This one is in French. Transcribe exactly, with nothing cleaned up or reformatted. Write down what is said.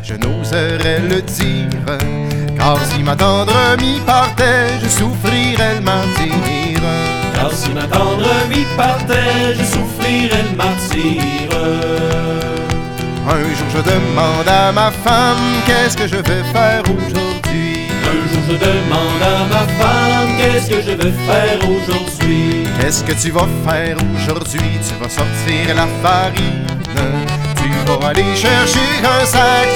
je n'oserais le dire. Car si ma tendre amie partait, je souffrirais le martyre. Car si ma tendre amie partait, je souffrirais le martyre. Un jour je demande à ma femme, qu'est-ce que je vais faire aujourd'hui? Un jour je demande à ma femme, qu'est-ce que je vais faire aujourd'hui? Qu'est-ce que tu vas faire aujourd'hui? Tu vas sortir la farine, tu vas aller chercher un sac